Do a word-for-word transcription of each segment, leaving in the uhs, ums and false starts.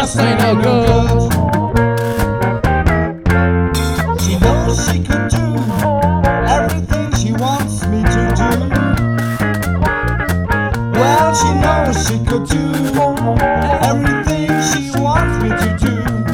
just ain't no good. She knows she could do everything she wants me to do. Well, she knows she could do everything she wants me to do.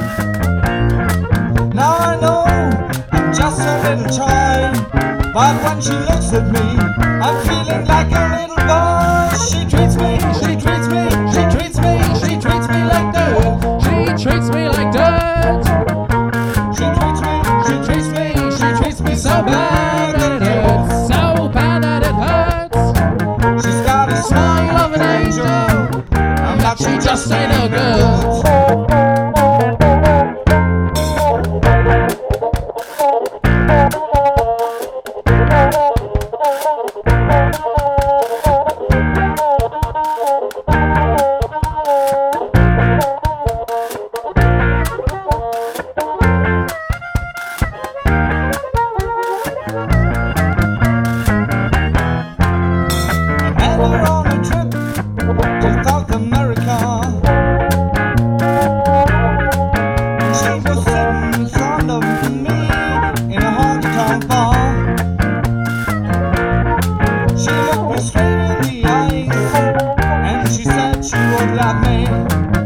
Now I know I'm just a little toy, but when she looks at me, I'm feeling like a little boy. She treats me, she treats me, she treats me, she treats me like dirt. She treats me like dirt. She treats me, she treats me, she treats me so bad that it hurts. So bad that it hurts. She's got a smile of an angel, and that she just ain't no good. She looked me straight in the eyes, and she said she would love me.